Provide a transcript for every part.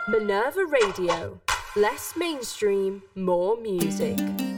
Minerva Radio. Less mainstream, more music.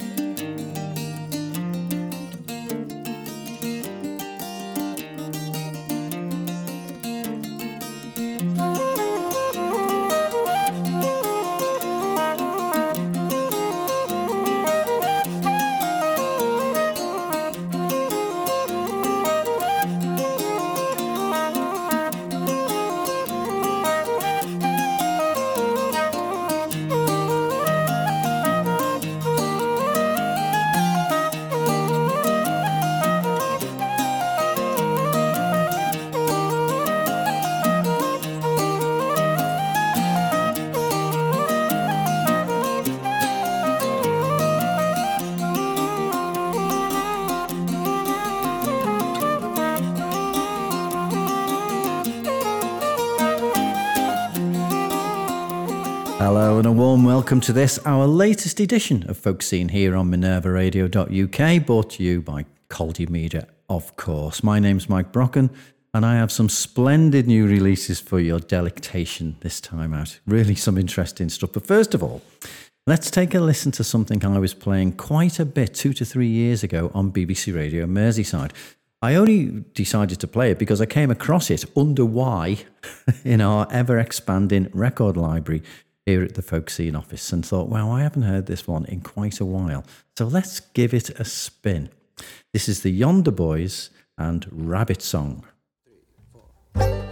Hello and a warm welcome to this, our latest edition of Folk Scene here on minervaradio.uk, brought to you by Caldy Media, of course. My name's Mike Brocken and I have some splendid new releases for your delectation this time out. Really some interesting stuff. But first of all, let's take a listen to something I was playing quite a bit 2 to 3 years ago on BBC Radio Merseyside. I only decided to play it because I came across it under Y in our ever-expanding record library here at the Folk Scene office and thought, wow, I haven't heard this one in quite a while. So let's give it a spin. This is the Yonder Boys and Rabbit Song. 3, 4.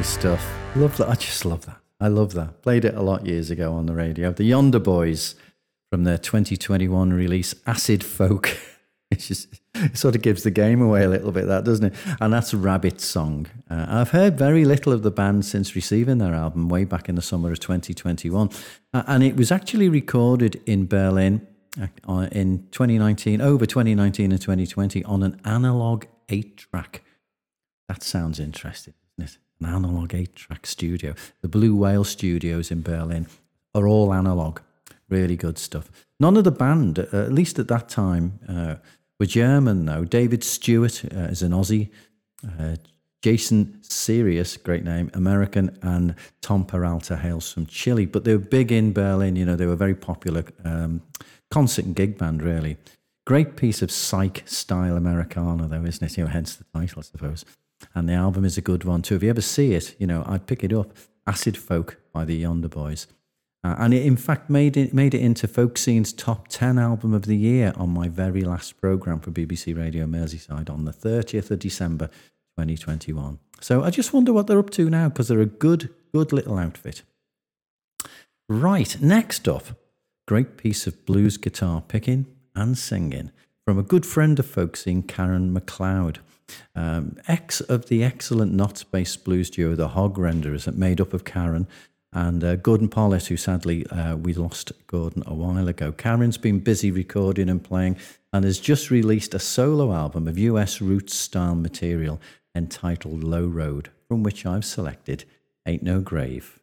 stuff. Love that. I just love that. I love that. Played it a lot years ago on the radio. The Yonder Boys from their 2021 release, Acid Folk. It sort of gives the game away a little bit, that, doesn't it? And that's Rabbit Song. I've heard very little of the band since receiving their album way back in the summer of 2021. And it was actually recorded in Berlin in 2019, over 2019 and 2020, on an analog 8-track. That sounds interesting, doesn't it? An analog 8-track studio. The Blue Whale Studios in Berlin are all analog. Really good stuff. None of the band, at least at that time, were German, though. David Stewart is an Aussie. Jason Sirius, great name, American. And Tom Peralta hails from Chile. But they were big in Berlin. You know, they were a very popular concert and gig band, really. Great piece of psych-style Americana, though, isn't it? You know, hence the title, I suppose. And the album is a good one, too. If you ever see it, you know, I'd pick it up. Acid Folk by the Yonder Boys. And it, in fact, made it into Folk Scene's top 10 album of the year on my very last programme for BBC Radio Merseyside on the 30th of December 2021. So I just wonder what they're up to now, because they're a good little outfit. Right, next up, great piece of blues guitar picking and singing from a good friend of Folk Scene, Karen MacLeod. Ex of the excellent Knots-based blues duo, the Hog Renderers, made up of Karen and Gordon Pollett, who sadly we lost Gordon a while ago. Karen's been busy recording and playing and has just released a solo album of US roots style material entitled Low Road, from which I've selected Ain't No Grave.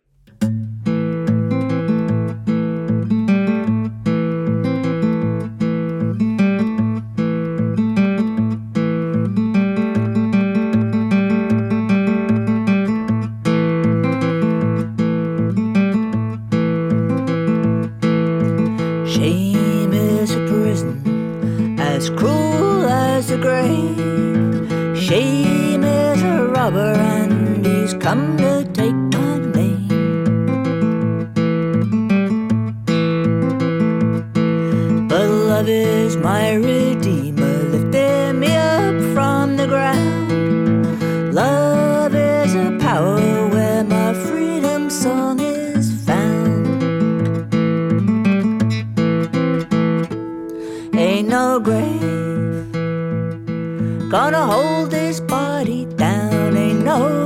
Come to take my name. But love is my redeemer, lifting me up from the ground. Love is a power where my freedom song is found. Ain't no grave gonna hold this body down. Ain't no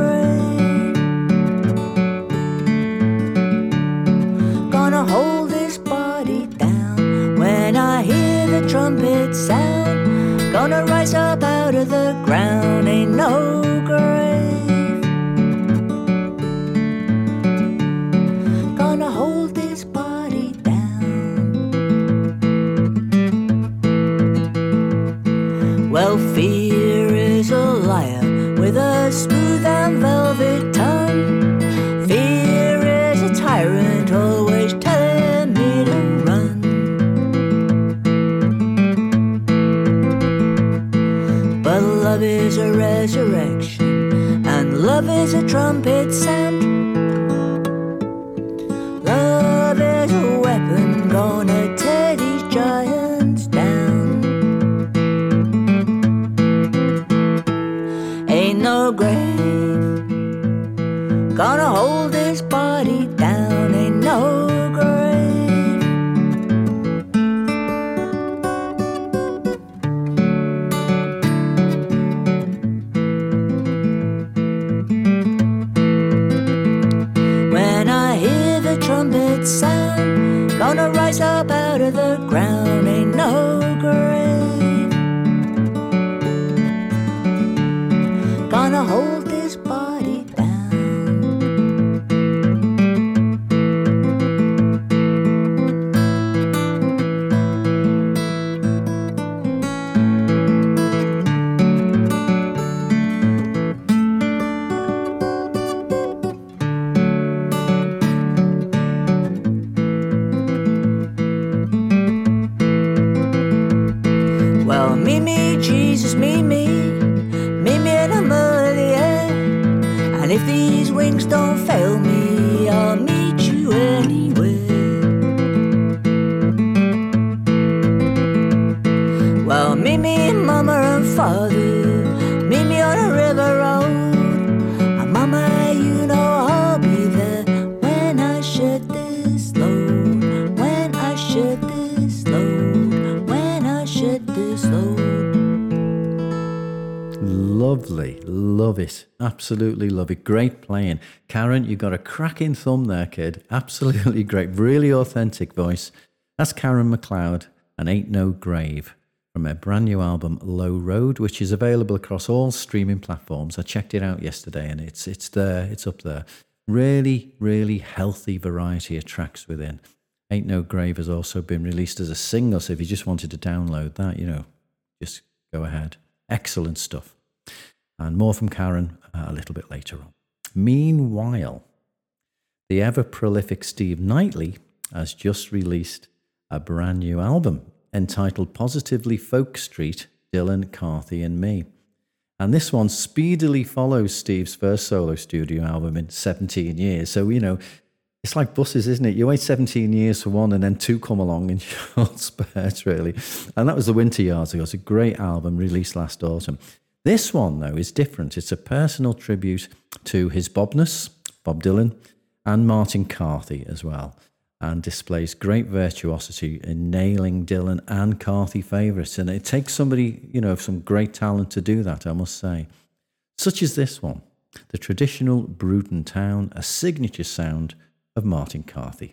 hold this body down. When I hear the trumpet sound, gonna rise up out of the ground. Ain't no grave gonna hold this body down. Well, fear is a liar with a smooth and velvet tongue. Fear is a tyrant, always telling me to run. But love is a resurrection, and love is a trumpet sound. Love is a weapon gonna tear these giants down. Ain't no grave gonna hold this body down. Ain't no grave. When I hear the trumpet sound, gonna rise up out of the ground. Ain't no grave gonna hold this body down. Well, meet me, Jesus, meet me in the mud of the air. And if these wings don't fail me, I'll meet you anywhere. Well, meet me, mama and father, meet me on a river road. And mama lovely. Love it. Absolutely love it. Great playing. Karen, you got a cracking thumb there, kid. Absolutely great. Really authentic voice. That's Karen MacLeod and Ain't No Grave from her brand new album Low Road, which is available across all streaming platforms. I checked it out yesterday and it's there. It's up there. Really, really healthy variety of tracks within. Ain't No Grave has also been released as a single, so if you just wanted to download that, just go ahead. Excellent stuff. And more from Karen a little bit later on. Meanwhile, the ever-prolific Steve Knightley has just released a brand new album entitled Positively Folk Street, Dylan, Carthy and Me. And this one speedily follows Steve's first solo studio album in 17 years. So, it's like buses, isn't it? You wait 17 years for one and then two come along in short spurts, really. And that was The Winter Yards. It was a great album released last autumn. This one, though, is different. It's a personal tribute to his Bobness, Bob Dylan, and Martin Carthy as well, and displays great virtuosity in nailing Dylan and Carthy favourites. And it takes somebody, of some great talent to do that, I must say. Such as this one, the traditional Bruton Town, a signature sound of Martin Carthy.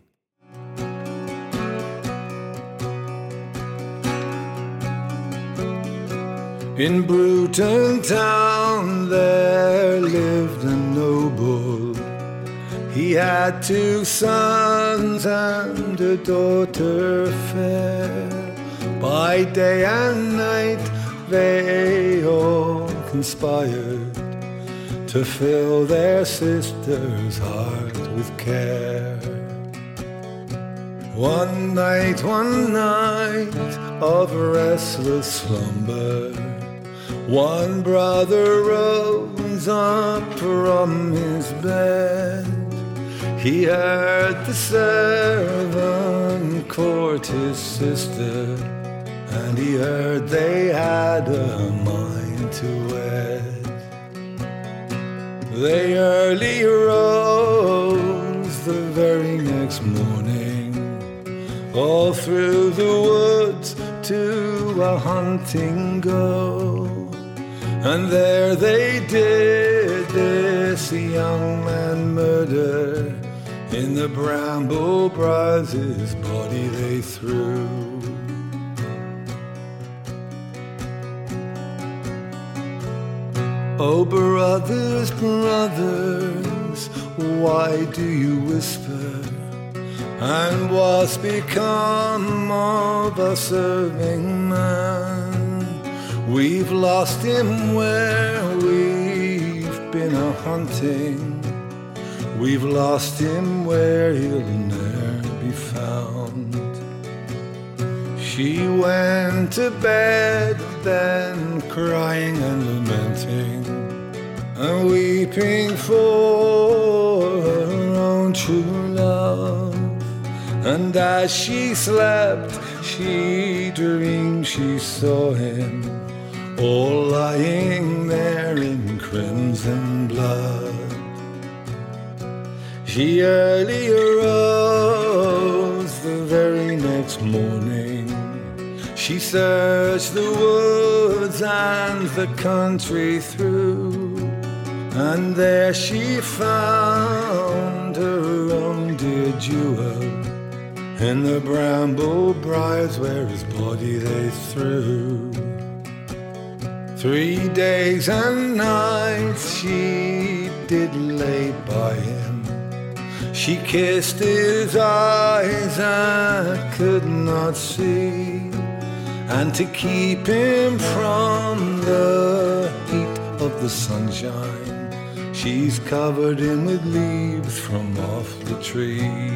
In Bruton Town there lived a noble. He had 2 sons and a daughter fair. By day and night they all conspired to fill their sister's heart with care. One night of restless slumber, one brother rose up from his bed. He heard the servant court his sister, and he heard they had a mind to wed. They early rose the very next morning, all through the woods to a hunting go. And there they did this young man murder. In the bramble briars his body they threw. Oh, brothers, brothers, why do you whisper? And what's become of our serving man? We've lost him where we've been a-hunting. We've lost him where he'll ne'er be found. She went to bed then, crying and lamenting, and weeping for her own true love. And as she slept, she dreamed she saw him, all lying there in crimson blood. She early arose the very next morning. She searched the woods and the country through, and there she found her own dear jewel in the bramble briars where his body they threw. 3 days and nights she did lay by him. She kissed his eyes I could not see, and to keep him from the heat of the sunshine, she's covered him with leaves from off the tree.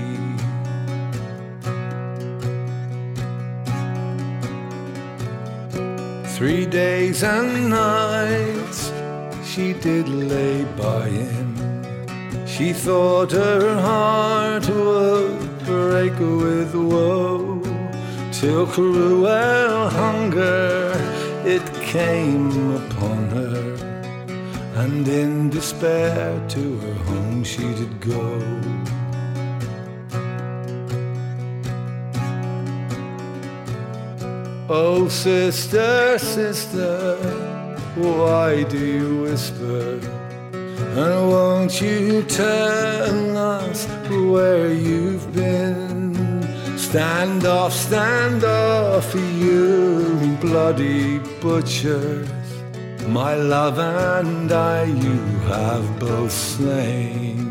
Three days and nights she did lay by him. She thought her heart would break with woe, till cruel hunger it came upon her, and in despair to her home she did go. Oh, sister, sister, why do you whisper? And won't you tell us where you've been? Stand off, you bloody butchers. My love and I you have both slain.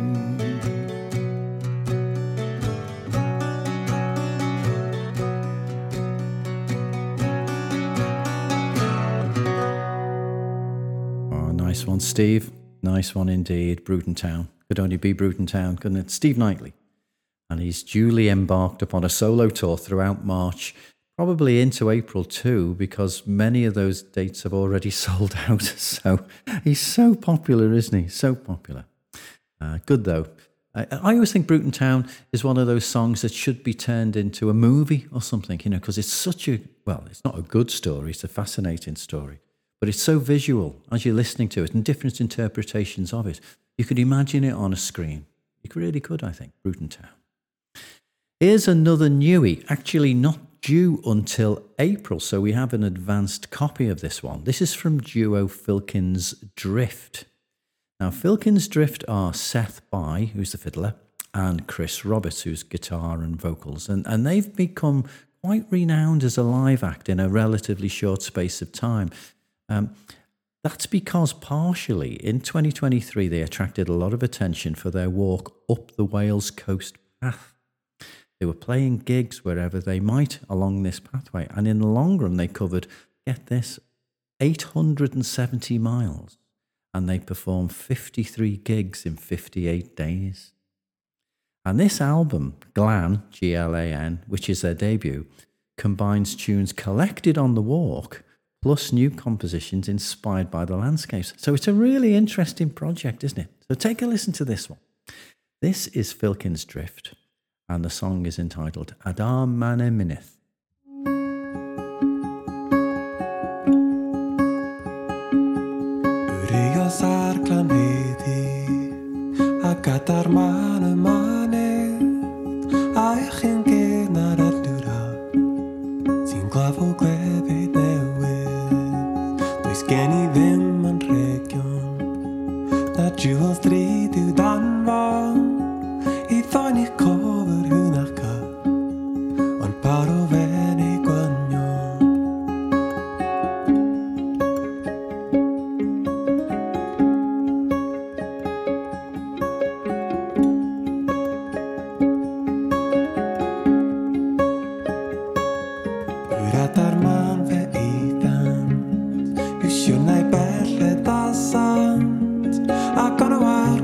Oh, nice one, Steve. Nice one indeed. Bruton Town. Could only be Bruton Town, couldn't it? Steve Knightley. And he's duly embarked upon a solo tour throughout March, probably into April too, because many of those dates have already sold out. So he's so popular, isn't he? So popular. Good though. I always think Bruton Town is one of those songs that should be turned into a movie or something, you know, because it's such a, well, it's not a good story, it's a fascinating story, but it's so visual as you're listening to it and different interpretations of it. You could imagine it on a screen. You really could, I think, Bruton Town. Here's another newie, actually not due until April, so we have an advanced copy of this one. This is from duo Filkins Drift. Now, Filkins Drift are Seth By, who's the fiddler, and Chris Roberts, who's guitar and vocals. And they've become quite renowned as a live act in a relatively short space of time. That's because partially in 2023 they attracted a lot of attention for their walk up the Wales Coast Path. They were playing gigs wherever they might along this pathway, and in the long run they covered, get this, 870 miles, and they performed 53 gigs in 58 days. And this album, Glan, Glan, which is their debut, combines tunes collected on the walk plus new compositions inspired by the landscapes. So it's a really interesting project, isn't it? So take a listen to this one. This is Filkins Drift, and the song is entitled Adar Mane Minith. Sarklan hedi Agatar mane mane Aichin genar aldura Sin glafo glefyd newydd Does gen I ddim yn region Na jewels drud yw danfon I ddoen i'ch cofer hwnnaca Ond paro fen ei gwanio Siwrnau belled a sant Ac on y war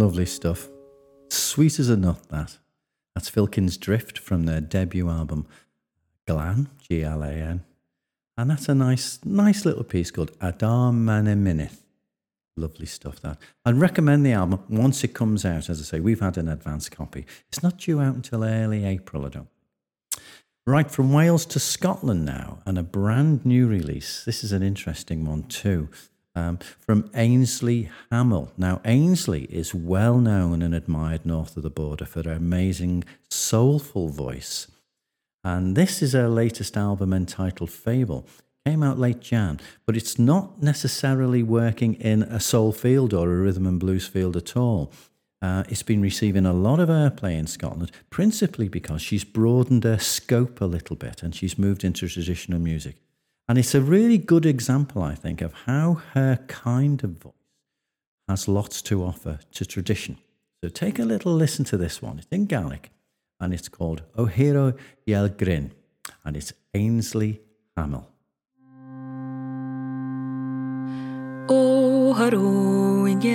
Lovely stuff. Sweet as a nut, that. That's Filkin's Drift from their debut album, Glan, Glan. And that's a nice little piece called Adar Maneminith. Lovely stuff, that. I'd recommend the album once it comes out. As I say, we've had an advance copy. It's not due out until early April, I don't. Right, from Wales to Scotland now, and a brand new release. This is an interesting one too. From Ainsley Hamill. Now, Ainsley is well known and admired north of the border for her amazing soulful voice. And this is her latest album entitled Fable. Came out late Jan, but it's not necessarily working in a soul field or a rhythm and blues field at all. It's been receiving a lot of airplay in Scotland, principally because she's broadened her scope a little bit and she's moved into traditional music. And it's a really good example, I think, of how her kind of voice has lots to offer to tradition. So take a little listen to this one. It's in Gaelic, and it's called O Hero Yel Grin, and it's Ainsley Hamill. O haro in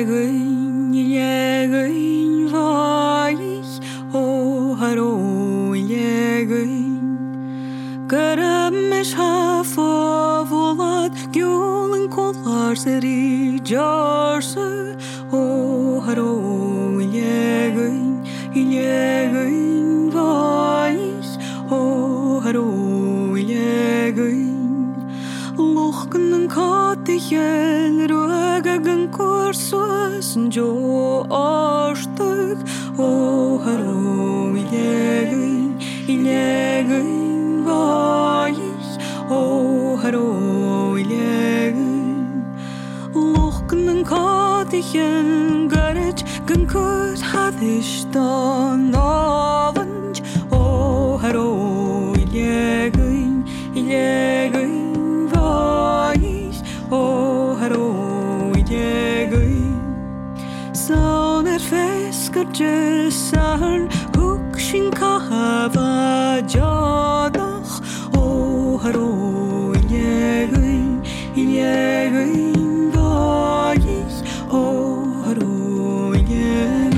yegain vaich, O haro in yegain. Garamish hafo volad gyulen kollar seri jarse, O haro in yegain vaich, O haro in yegain. Lochken en kattigen rögagen korsos jo arstuk, O haro ilegin vais, O haro ilegin. Lochken en kattigen garage gen kut hadish dan avond, O haro ilegin O haro ilegin. Saun fesker jesarn hukshin kahava jadach, O haro ilegin vais, O haro ilegin.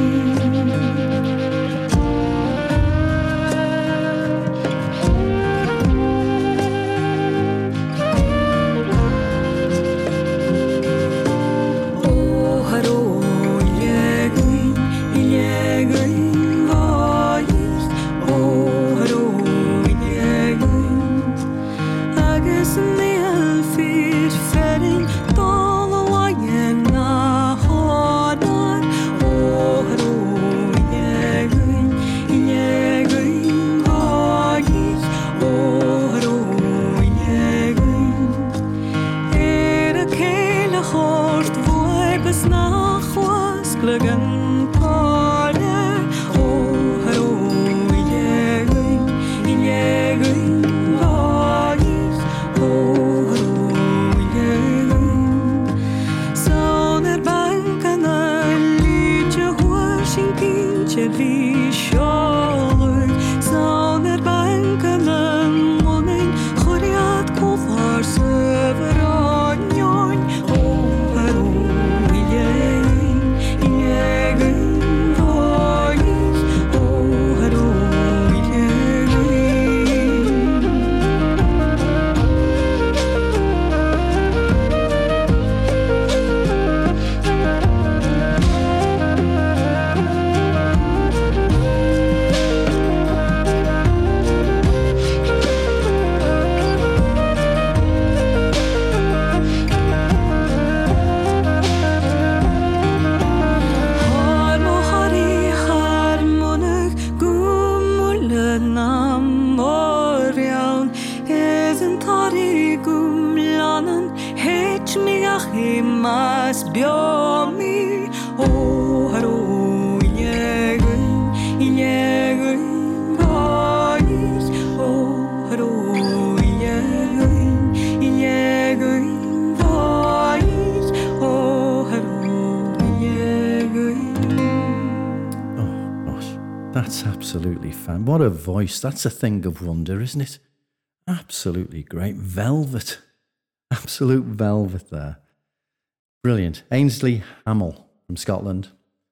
Absolutely fan. What a voice. That's a thing of wonder, isn't it? Absolutely great. Velvet. Absolute velvet there. Brilliant. Ainsley Hamill from Scotland.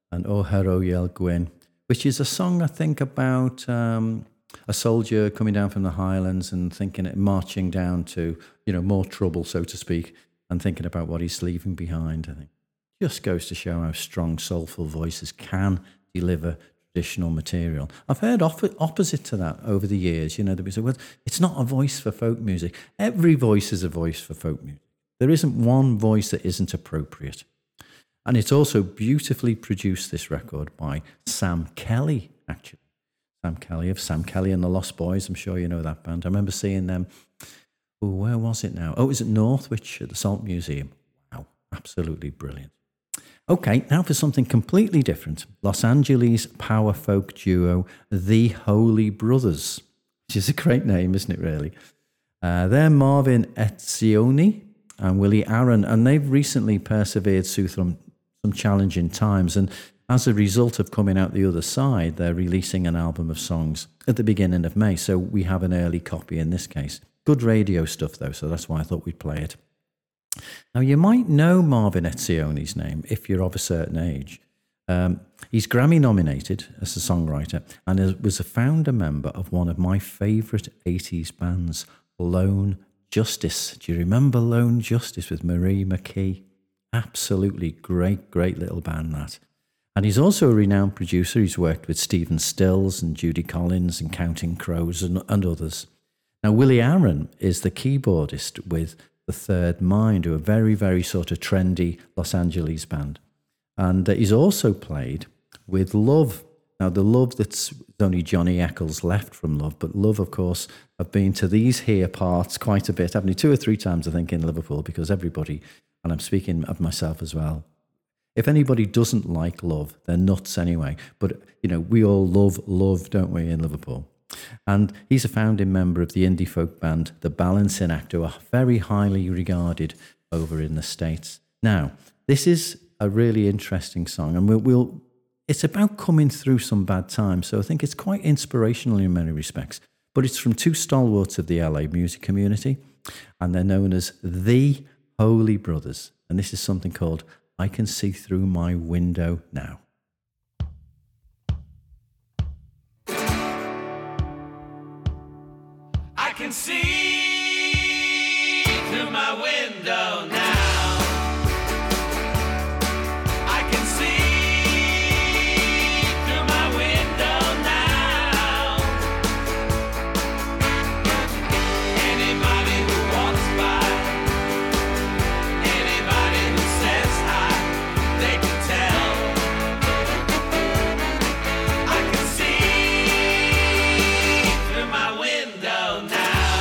and O Hero Yel Gwyn, which is a song, I think, about a soldier coming down from the Highlands and marching down to, more trouble, so to speak, and thinking about what he's leaving behind, I think. Just goes to show how strong, soulful voices can deliver traditional material. I've heard opposite to that over the years. That we say, well, it's not a voice for folk music. Every voice is a voice for folk music. There isn't one voice that isn't appropriate. And it's also beautifully produced, this record, by Sam Kelly, actually. Sam Kelly of Sam Kelly and the Lost Boys. I'm sure you know that band. I remember seeing them. Oh, where was it now? Oh, it was at Northwich at the Salt Museum. Wow, absolutely brilliant. Okay, now for something completely different. Los Angeles power folk duo, The Holy Brothers, which is a great name, isn't it, really? They're Marvin Etzioni and Willie Aaron, and they've recently persevered through some challenging times. And as a result of coming out the other side, they're releasing an album of songs at the beginning of May. So we have an early copy in this case. Good radio stuff, though, so that's why I thought we'd play it. Now, you might know Marvin Etzioni's name if you're of a certain age. He's Grammy nominated as a songwriter and was a founder member of one of my favourite 80s bands, Lone Justice. Do you remember Lone Justice with Marie McKee? Absolutely great little band, that. And he's also a renowned producer. He's worked with Stephen Stills and Judy Collins and Counting Crows and others. Now, Willie Aaron is the keyboardist with The Third Mind, who are a very, very sort of trendy Los Angeles band. And he's also played with Love. Now, the Love that's only Johnny Eccles left from Love, but Love, of course, have been to these here parts quite a bit, haven't they? 2 or 3 times, I think, in Liverpool, because everybody, and I'm speaking of myself as well, if anybody doesn't like Love, they're nuts anyway. But, we all love Love, don't we, in Liverpool? And he's a founding member of the indie folk band The Balancing Act, who are very highly regarded over in the States. Now, this is a really interesting song, and it's about coming through some bad times, so I think it's quite inspirational in many respects. But it's from 2 stalwarts of the LA music community, and they're known as The Holy Brothers. And this is something called I Can See Through My Window Now. I can see through my window now. I can see through my window now. Anybody who walks by, anybody who says hi, they can tell. I can see through my window now.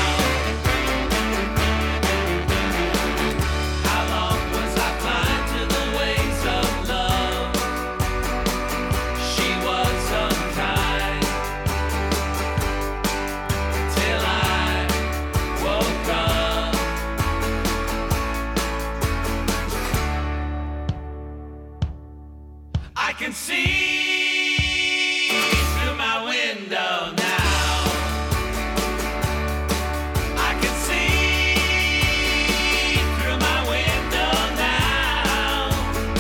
I can see through my window now. I can see through my window now.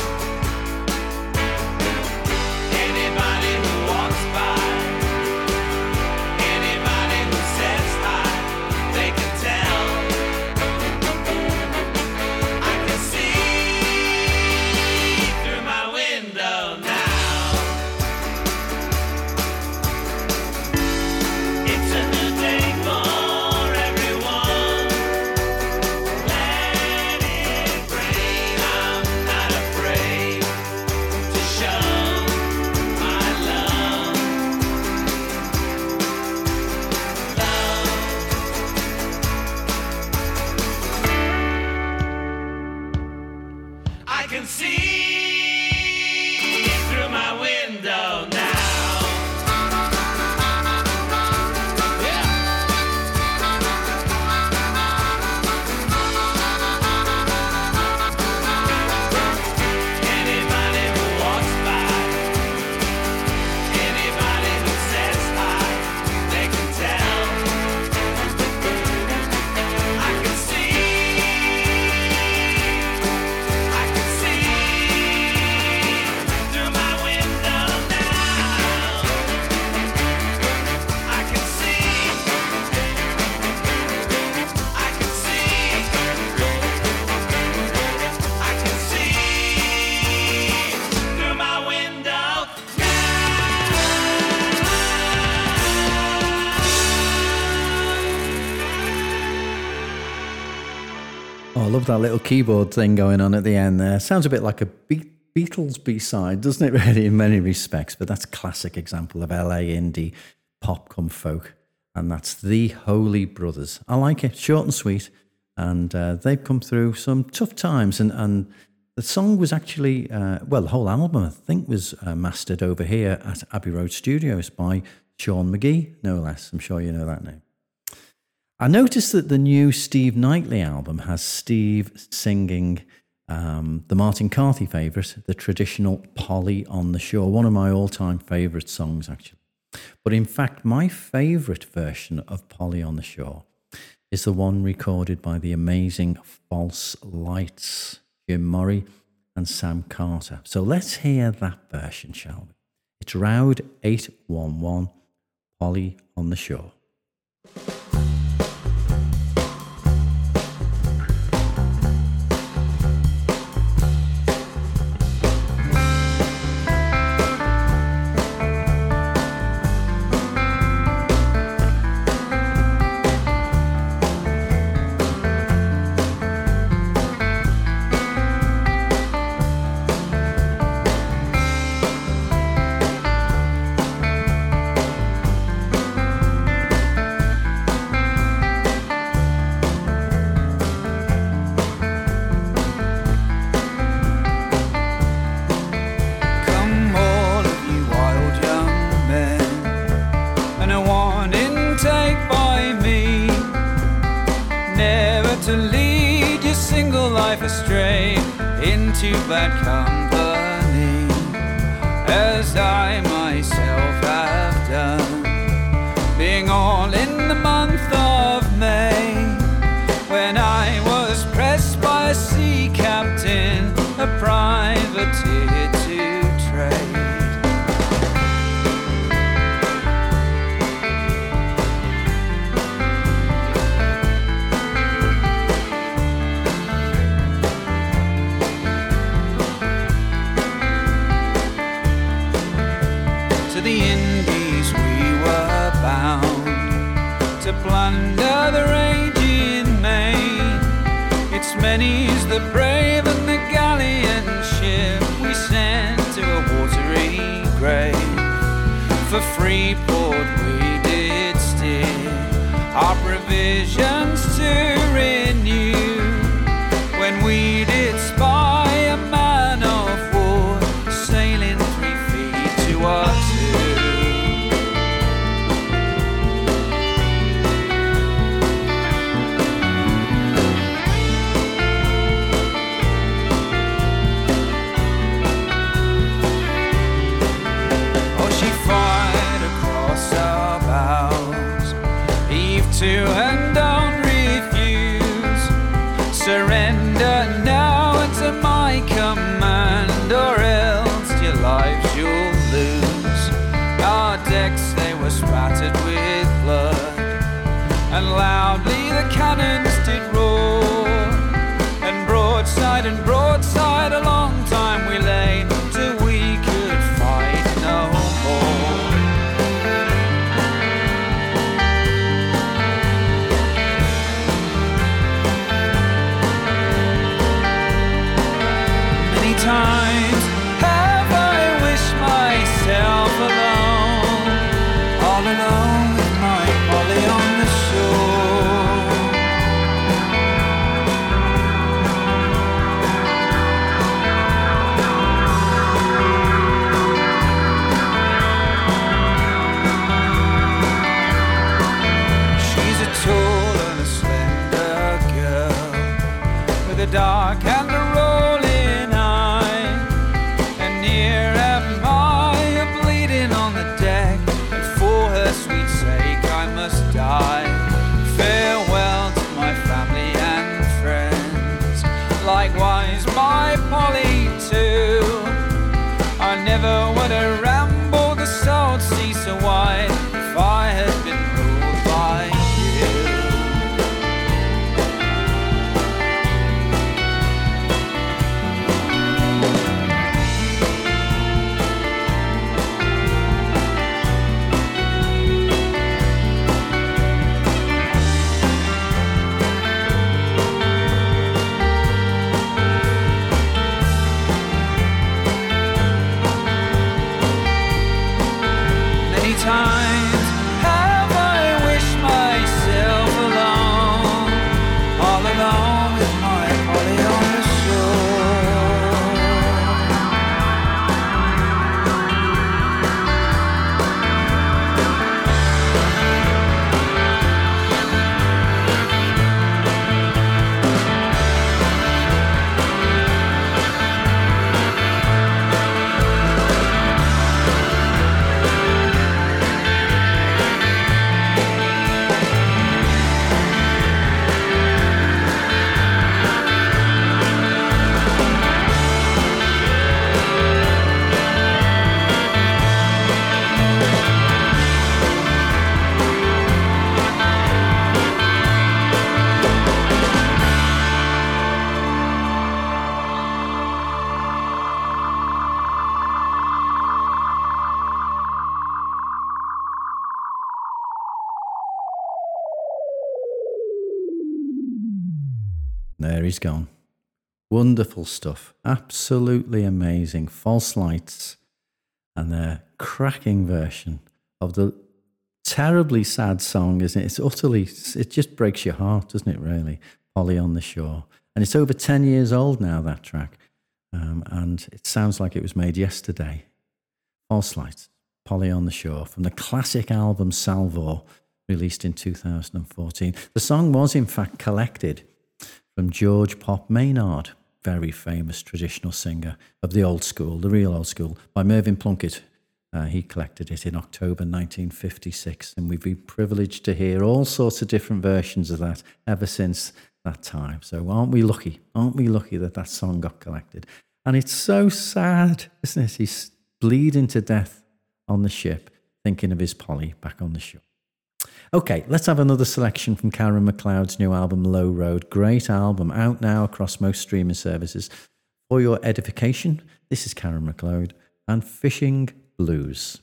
Anybody who walks by, anybody who says hi, they can tell. I can see through my window now. It's a new day for everyone. Let it rain. I'm not afraid to show my love. I can see through my window now. Anybody who walks by, anybody who says hi, they can tell. I can see through my window now. love that little keyboard thing going on at the end there. Sounds a bit like a Beatles B-side, doesn't it, really, in many respects? But that's a classic example of LA indie pop come folk. And that's the Holy Brothers. I like it, short and sweet. And they've come through some tough times. And the song was actually, the whole album, I think, was mastered over here at Abbey Road Studios by Sean McGee, no less. I'm sure you know that name. I noticed that the new Steve Knightley album has Steve singing the Martin Carthy favourite, the traditional Polly on the Shore, one of my all-time favourite songs, actually. But in fact, my favourite version of Polly on the Shore is the one recorded by the amazing False Lights, Jim Morey and Sam Carter. So let's hear that version, shall we? It's Roud 811, Polly on the Shore. Bad company, as I myself have done, being all in the month of May, when I was pressed by a sea captain, a privateer to trade. Plunder the raging main. It's many's the brave and the galleon ship we sent to a watery grave. For Freeport we did steer, our provisions to renew, when we did spy a man of war sailing 3 feet to our 2. To and don't refuse, surrender now into my command, or else your lives you'll lose. Our decks, they were spattered with blood, and loudly the cannons did roar, and broadside a long time we lay, till we could fight no more. Times have I wished myself alone, all alone with my Polly on the shore. She's a tall and a slender girl, with a dark and a rolling die. Farewell to my family and friends, likewise my Polly too. I never would have rambled the salt sea so wide if I had been ruled by you. there he's gone. Wonderful stuff. Absolutely amazing. False Lights and their cracking version of the terribly sad song, isn't it? It just breaks your heart, doesn't it, really? Polly on the Shore. And it's over 10 years old now, that track. And it sounds like it was made yesterday. False Lights, Polly on the Shore, from the classic album Salvor, released in 2014. The song was, in fact, collected from George Pop Maynard, very famous traditional singer of the old school, the real old school, by Mervyn Plunkett. He collected it in October 1956, and we've been privileged to hear all sorts of different versions of that ever since that time. So aren't we lucky? Aren't we lucky that that song got collected? And it's so sad, isn't it? He's bleeding to death on the ship, thinking of his Polly back on the shore. Okay, let's have another selection from Karen MacLeod's new album, Low Road. Great album, out now across most streaming services. For your edification, this is Karen MacLeod and Fishing Blues.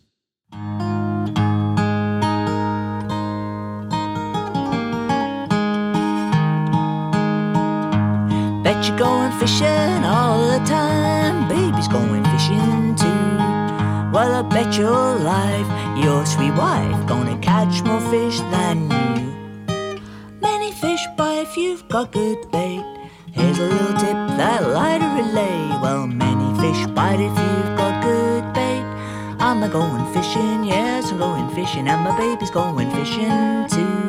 Bet you're going fishing all the time, baby's going fishing too. Well, I bet your life, your sweet wife, gonna catch more fish than you. Many fish bite if you've got good bait. Here's a little tip that'll light a relay. Well, many fish bite if you've got good bait. I'm a going fishing, yes, I'm going fishing, and my baby's going fishing too.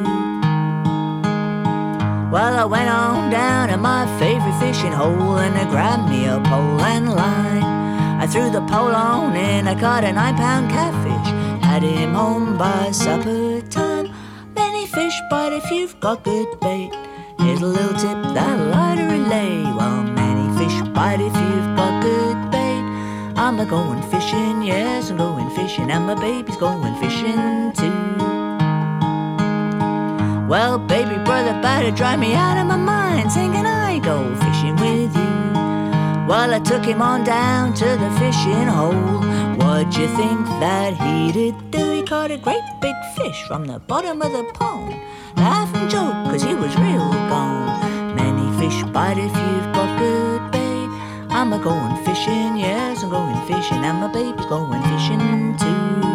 Well, I went on down to my favorite fishing hole and I grabbed me a pole and line. I threw the pole on and I caught a 9-pound catfish. Had him home by supper time. Many fish bite if you've got good bait. Here's a little tip that'll light a relay. Well, many fish bite if you've got good bait. I'm a going fishing, yes, I'm going fishing, and my baby's going fishing too. Well, baby brother better drive me out of my mind, thinking I go fishing with you. Well, I took him on down to the fishing hole. What'd you think that he did do? He caught a great big fish from the bottom of the pond. Laugh and joke, 'cause he was real gone. Many fish bite if you've got good bait. I'm a going fishing, yes, I'm going fishing, and my baby's going fishing too.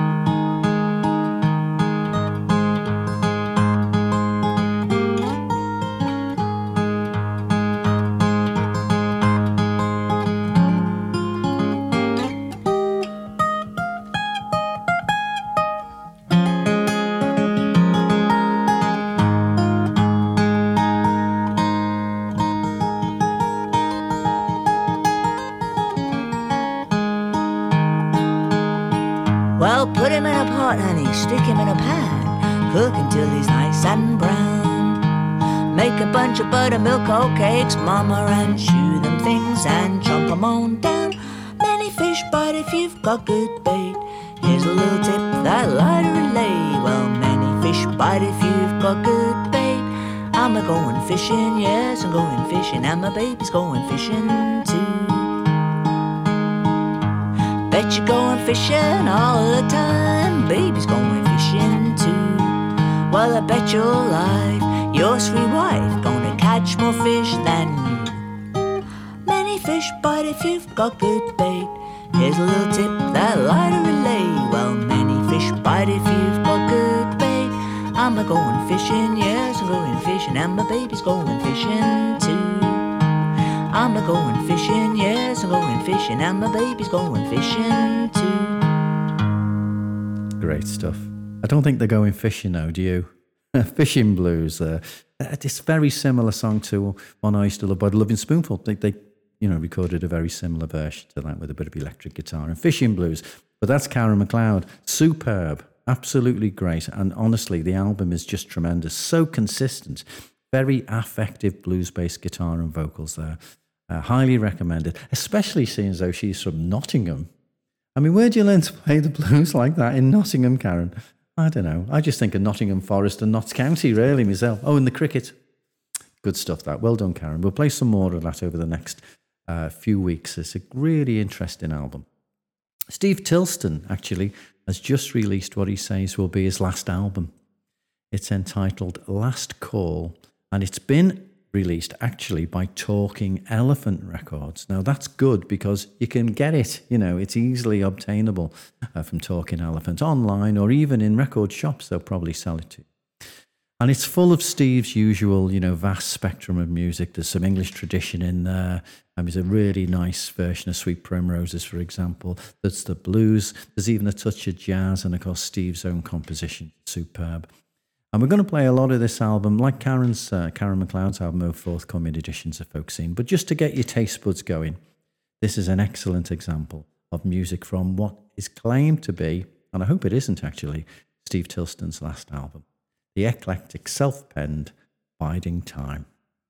Well, put him in a pot, honey, stick him in a pan, cook him till he's nice and brown. Make a bunch of buttermilk oatcakes, mama, and chew them things and chomp them on down. Many fish bite if you've got good bait. Here's a little tip that'll light a relay. Well, many fish bite if you've got good bait. I'm a going fishing, yes, I'm going fishing, and my baby's going fishing too. Bet you're going fishing all the time, baby's going fishing too. Well, I bet your life, your sweet wife, gonna catch more fish than you. Many fish bite if you've got good bait. Here's a little tip that'll light a relay. Well, many fish bite if you've got good bait. I'm a going fishing, yes, I'm going fishing, and my baby's going fishing too. I'm a going fishing, yes, I'm going fishing, and my baby's going fishing too. Great stuff. I don't think they're going fishing now, do you? Fishing Blues. It's a very similar song to one I used to love by the Loving Spoonful. They recorded a very similar version to that with a bit of electric guitar and Fishing Blues. But that's Karen MacLeod. Superb. Absolutely great. And honestly, the album is just tremendous. So consistent. Very affective blues-based guitar and vocals there. Highly recommended, especially seeing as though she's from Nottingham. I mean, where do you learn to play the blues like that in Nottingham, Karen? I don't know. I just think of Nottingham Forest and Notts County, really, myself. Oh, and the cricket. Good stuff, that. Well done, Karen. We'll play some more of that over the next few weeks. It's a really interesting album. Steve Tilston, actually, has just released what he says will be his last album. It's entitled Last Call, and it's been released actually by Talking Elephant Records. Now that's good because you can get it, it's easily obtainable from Talking Elephant online or even in record shops. They'll probably sell it to you. And it's full of Steve's usual, vast spectrum of music. There's some English tradition in there. There's a really nice version of Sweet Primroses, for example. There's the blues. There's even a touch of jazz and, of course, Steve's own composition. Superb. And we're going to play a lot of this album, like Karen McLeod's album, of forthcoming editions of Folk Scene. But just to get your taste buds going, this is an excellent example of music from what is claimed to be, and I hope it isn't actually, Steve Tilston's last album. The eclectic, self-penned Biding Time.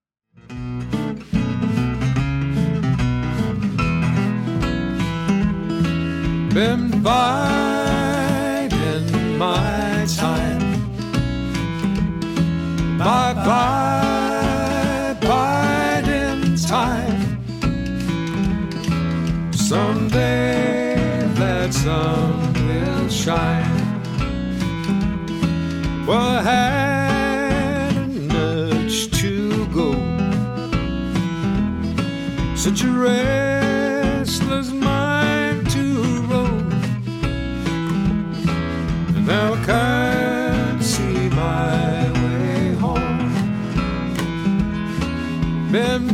Been biding my time. Bye-bye, biding time. Someday that sun will shine. Well, I had an urge to go, such a restless mind to roam, and now I can't see my way home. Been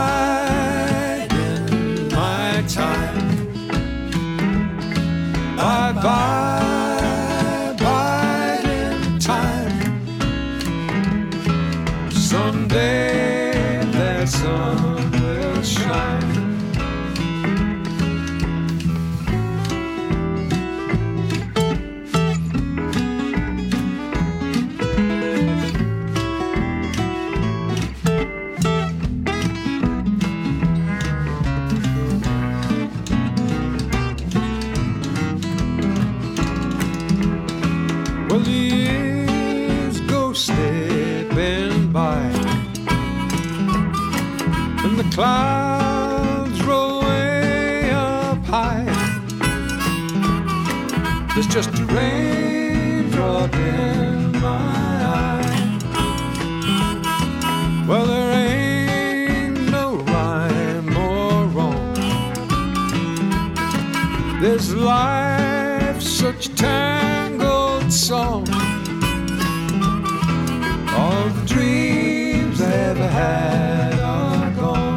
biding my time. Bye-bye. Someday that sun will shine. Well, the years go slipping by, and the clouds roll way up high. There's just a raindrop in my eye. Well, there ain't no rhyme or wrong. There's life such tangled song. All the dreams I ever had are gone.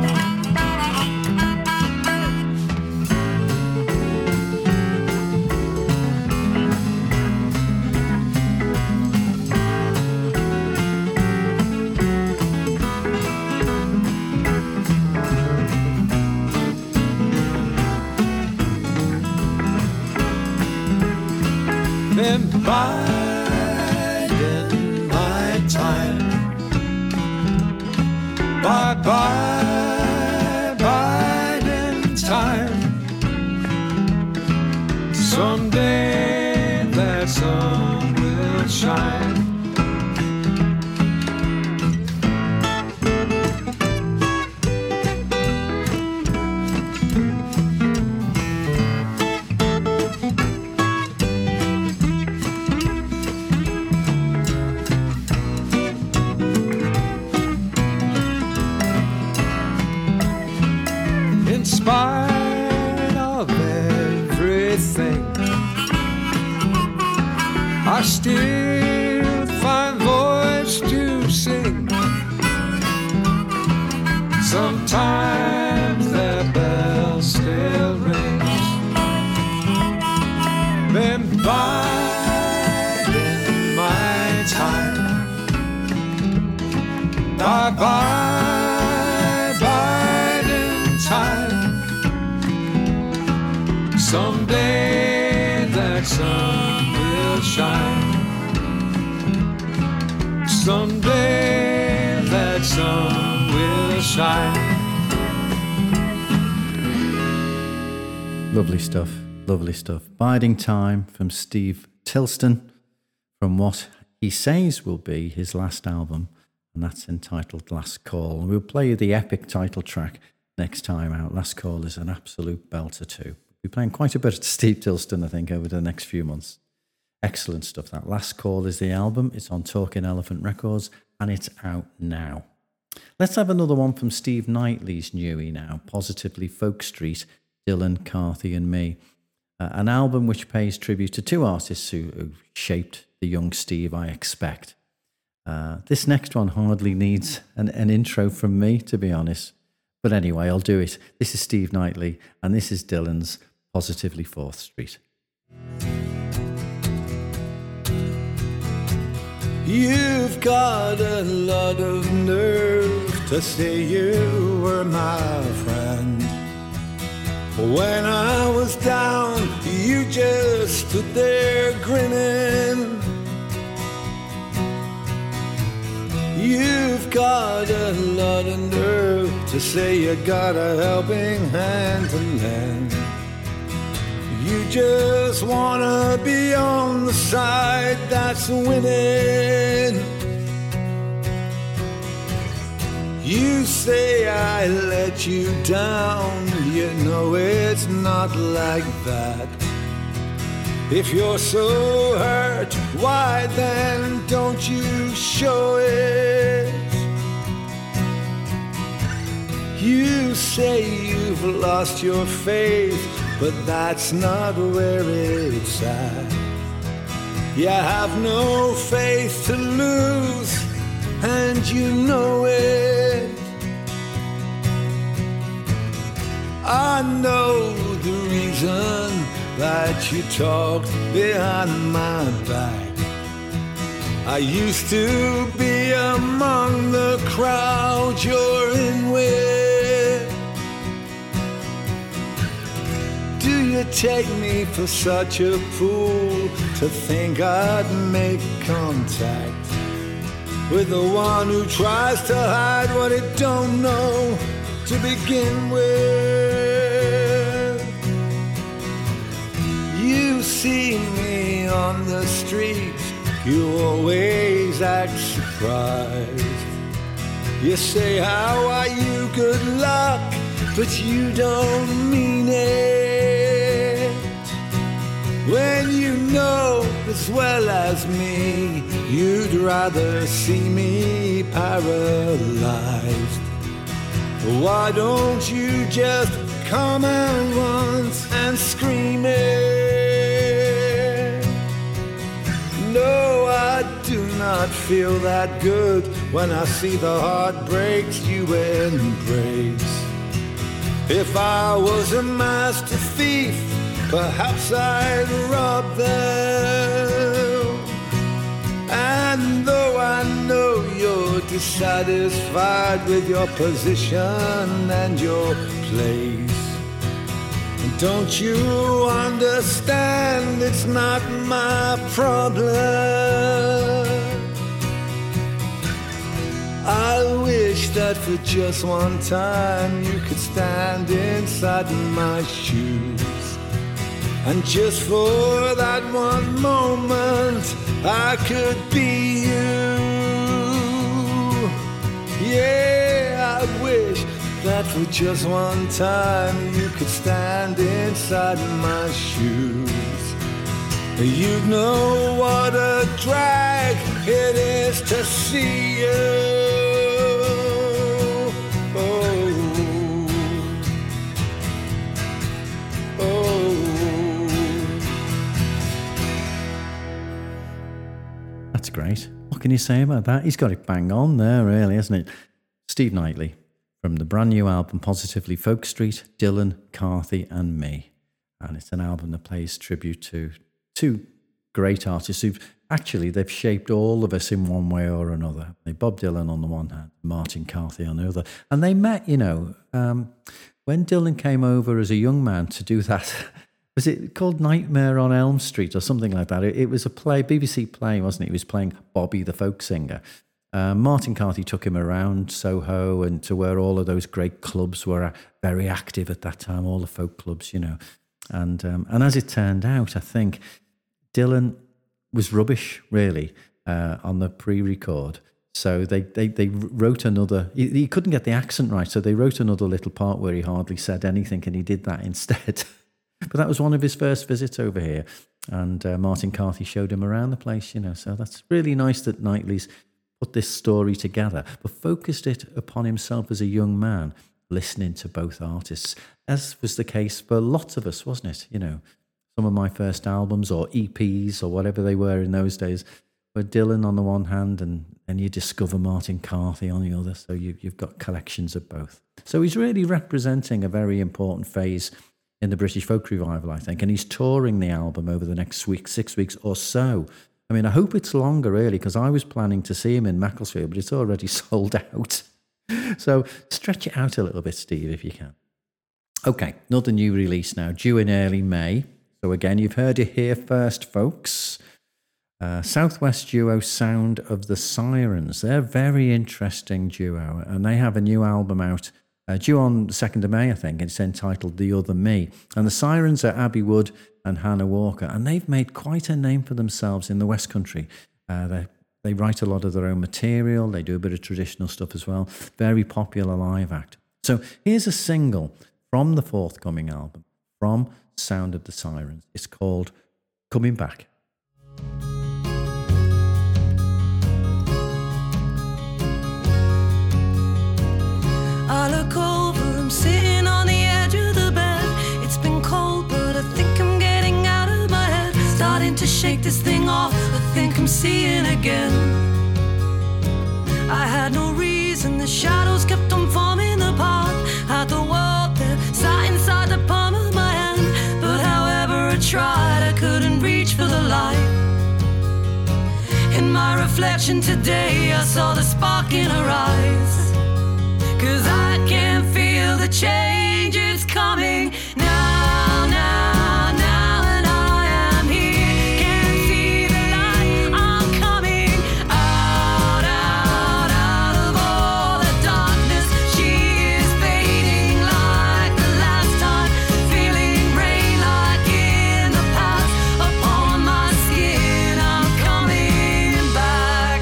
Been biding my time. Bye-bye, biding time. Someday that sun will shine. In spite of everything, I still find voice to sing. Sometimes the bell still rings. Been biding my time. Bye-bye, biding time. Someday that sun will shine. Someday that sun will shine. Lovely stuff, lovely stuff. Biding Time from Steve Tilston, from what he says will be his last album, and that's entitled Last Call. And we'll play you the epic title track next time out. Last Call is an absolute belter too. We'll be playing quite a bit of Steve Tilston, I think, over the next few months. Excellent stuff. That Last Call is the album. It's on Talking Elephant Records, and it's out now. Let's have another one from Steve Knightley's newie now, Positively Folk Street, Dylan, Carthy and Me. An album which pays tribute to two artists who shaped the young Steve, I expect. This next one hardly needs an intro from me, to be honest. But anyway, I'll do it. This is Steve Knightley, and this is Dylan's Positively 4th Street. You've got a lot of nerve to say you were my friend. When I was down, you just stood there grinning. You've got a lot of nerve to say you got a helping hand to lend. You just wanna be on the side that's winning. You say I let you down, you know it's not like that. If you're so hurt, why then don't you show it? You say you've lost your faith, but that's not where it's at. You have no faith to lose, and you know it. I know the reason that you talked behind my back. I used to be among the crowd you're in with. Do you take me for such a fool to think I'd make contact with the one who tries to hide what it don't know to begin with? You see me on the street, you always act surprised. You say, how are you, good luck, but you don't mean it. When you know as well as me, you'd rather see me paralyzed. Why don't you just come at once and scream it? No, I do not feel that good when I see the heartbreaks you embrace. If I was a master thief, perhaps I'd rob them. And though I know you're dissatisfied with your position and your place, don't you understand it's not my problem? I wish that for just one time you could stand inside my shoes. And just for that one moment I could be you. Yeah, I wish that for just one time you could stand inside my shoes. You'd know what a drag it is to see you. That's great. What can you say about that? He's got it bang on there, really, hasn't it? Steve Knightley from the brand new album Positively Folk Street, Dylan, Carthy and Me. And it's an album that pays tribute to two great artists who've actually, they've shaped all of us in one way or another. Bob Dylan on the one hand, Martin Carthy on the other. And they met, you know, when Dylan came over as a young man to do that, was it called Nightmare on Elm Street or something like that? It was a play, BBC play, wasn't it? He was playing Bobby the folk singer. Martin Carthy took him around Soho and to where all of those great clubs were very active at that time, all the folk clubs, you know. And as it turned out, I think Dylan was rubbish, really, on the pre-record. So they wrote another... He couldn't get the accent right, so they wrote another little part where he hardly said anything, and he did that instead. But that was one of his first visits over here. And Martin Carthy showed him around the place, you know. So that's really nice that Knightley's put this story together, but focused it upon himself as a young man, listening to both artists, as was the case for lots of us, wasn't it? You know, some of my first albums or EPs or whatever they were in those days were Dylan on the one hand, and you discover Martin Carthy on the other, so you've got collections of both. So he's really representing a very important phase in the British folk revival, I think, and he's touring the album over the next 6 weeks or so. I mean, I hope it's longer, really, because I was planning to see him in Macclesfield, but it's already sold out. So stretch it out a little bit, Steve, if you can. Okay, another new release now, due in early May. So again, you've heard it here first, folks. Southwest duo Sound of the Sirens. They're a very interesting duo, and they have a new album out due on the 2nd of May, I think. It's entitled The Other Me. And the Sirens are Abby Wood and Hannah Walker, and they've made quite a name for themselves in the West Country. They write a lot of their own material. They do a bit of traditional stuff as well. Very popular live act. So here's a single from the forthcoming album, from Sound of the Sirens. It's called Coming Back. I look over, I'm sitting on the edge of the bed. It's been cold, but I think I'm getting out of my head. Starting to shake this thing off, I think I'm seeing again. I had no reason, the shadows kept on forming the path. Had the world there, sat inside the palm of my hand. But however I tried, I couldn't reach for the light. In my reflection today, I saw the spark in her eyes. 'Cause I can feel the change, it's coming now, now, now, and I am here. Can see the light, I'm coming out, out, out of all the darkness. She is fading like the last time, feeling rain like in the past. Upon my skin, I'm coming back.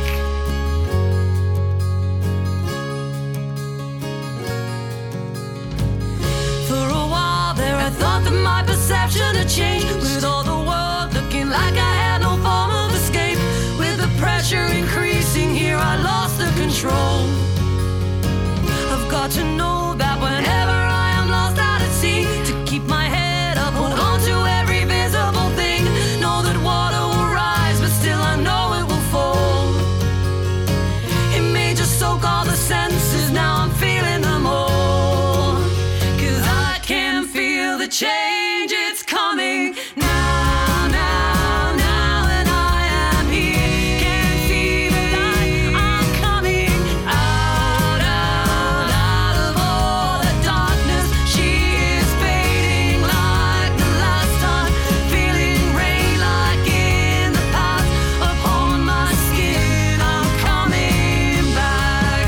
For a while there I thought that my perception had changed, with all the world looking like I had no form of escape. With the pressure increasing here, I lost the control. I've got to know that whenever I am lost out at sea, to keep my head up, hold on to every visible thing. Know that water will rise, but still I know it will fall. It may just soak all the senses, now I'm feeling them all. 'Cause I can feel the change, it's coming now, now, now, and I am here. Can see the light, I'm coming out, out, out of all the darkness. She is fading like the last time, feeling rain like in the past. Upon my skin, I'm coming back.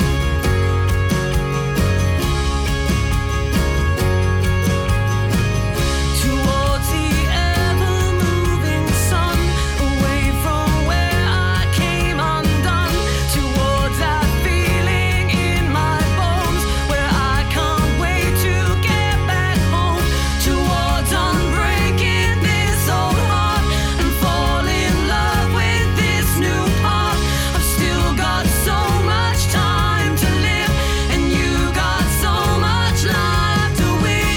Towards the ever-moving sun, away from where I came undone. Towards that feeling in my bones, where I can't wait to get back home. Towards unbreaking this old heart and fall in love with this new part. I've still got so much time to live, and you got so much life to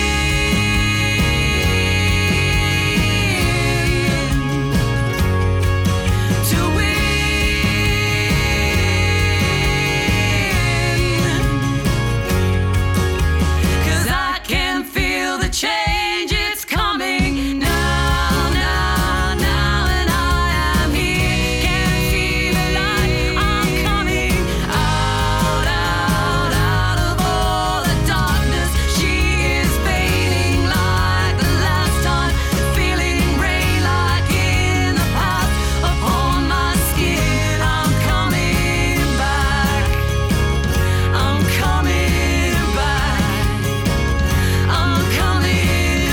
win. 'Cause I can feel the change, it's coming now, now, now, and I am here. Can see the light, I'm coming out, out, out of all the darkness. She is fading like the last time, feeling rain like in the past. Upon my skin, I'm coming back. I'm coming back. I'm coming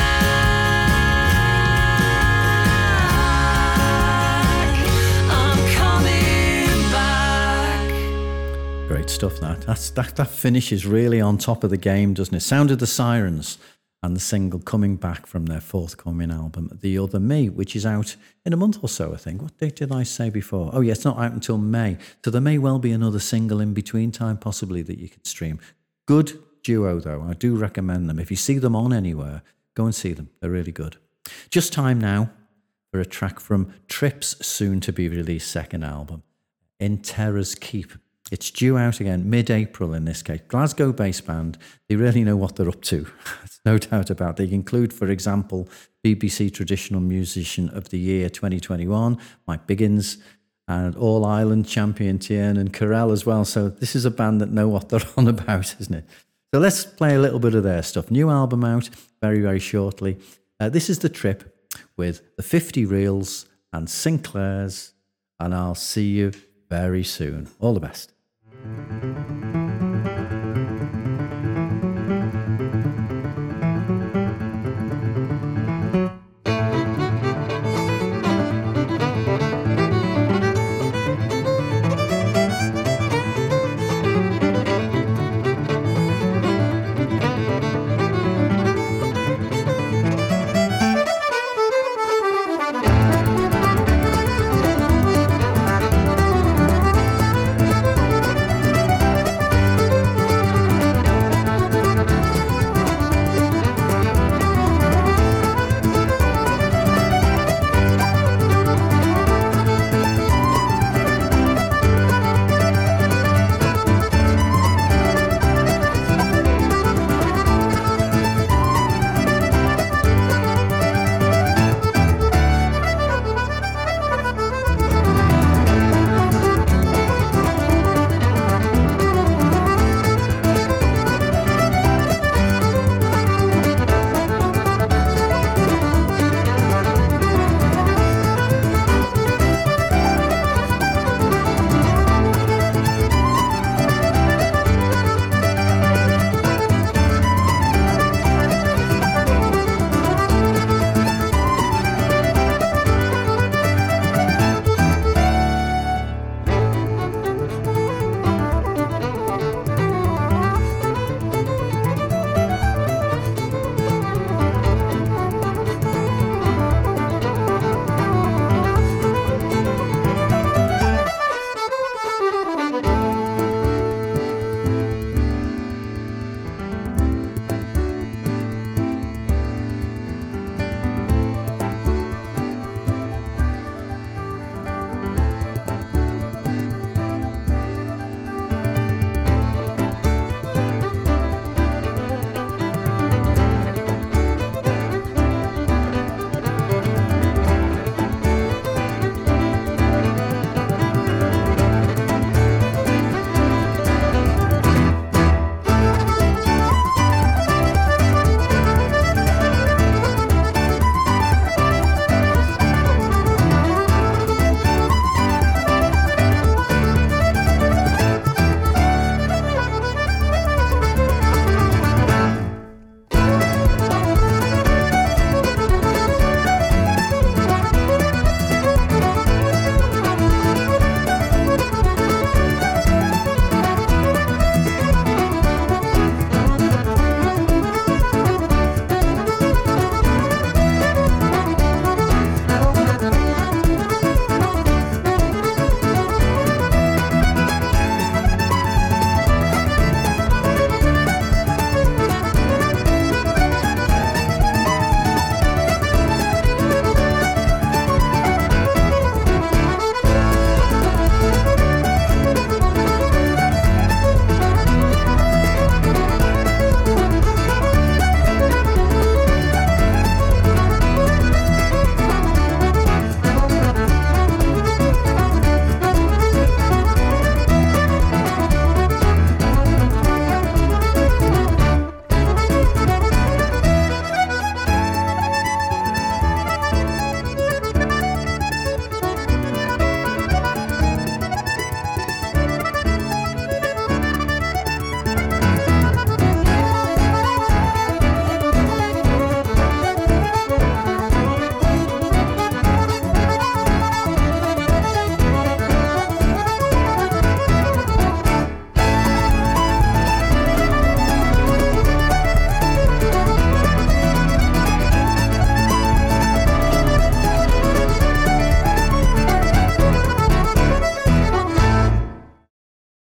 back. I'm coming back. Great stuff, that finishes really on top of the game, doesn't it? Sound of the Sirens. and the single coming back from their forthcoming album, The Other Me, which is out in a month or so, I think. What date did I say before? Oh, yeah, it's not out until May. So there may well be another single in between time, possibly, that you could stream. Good duo, though. I do recommend them. If you see them on anywhere, go and see them. They're really good. Just time now for a track from Trip's soon-to-be-released second album, In Terror's Keep. It's due out again, mid-April in this case. Glasgow-based band, they really know what they're up to. There's no doubt about it. They include, for example, BBC Traditional Musician of the Year 2021, Mike Biggins, and All-Ireland champion Tiernan Carell as well. So this is a band that know what they're on about, isn't it? So let's play a little bit of their stuff. New album out very, very shortly. This is The Trip with the 50 Reels and Sinclair's, and I'll see you very soon. All the best.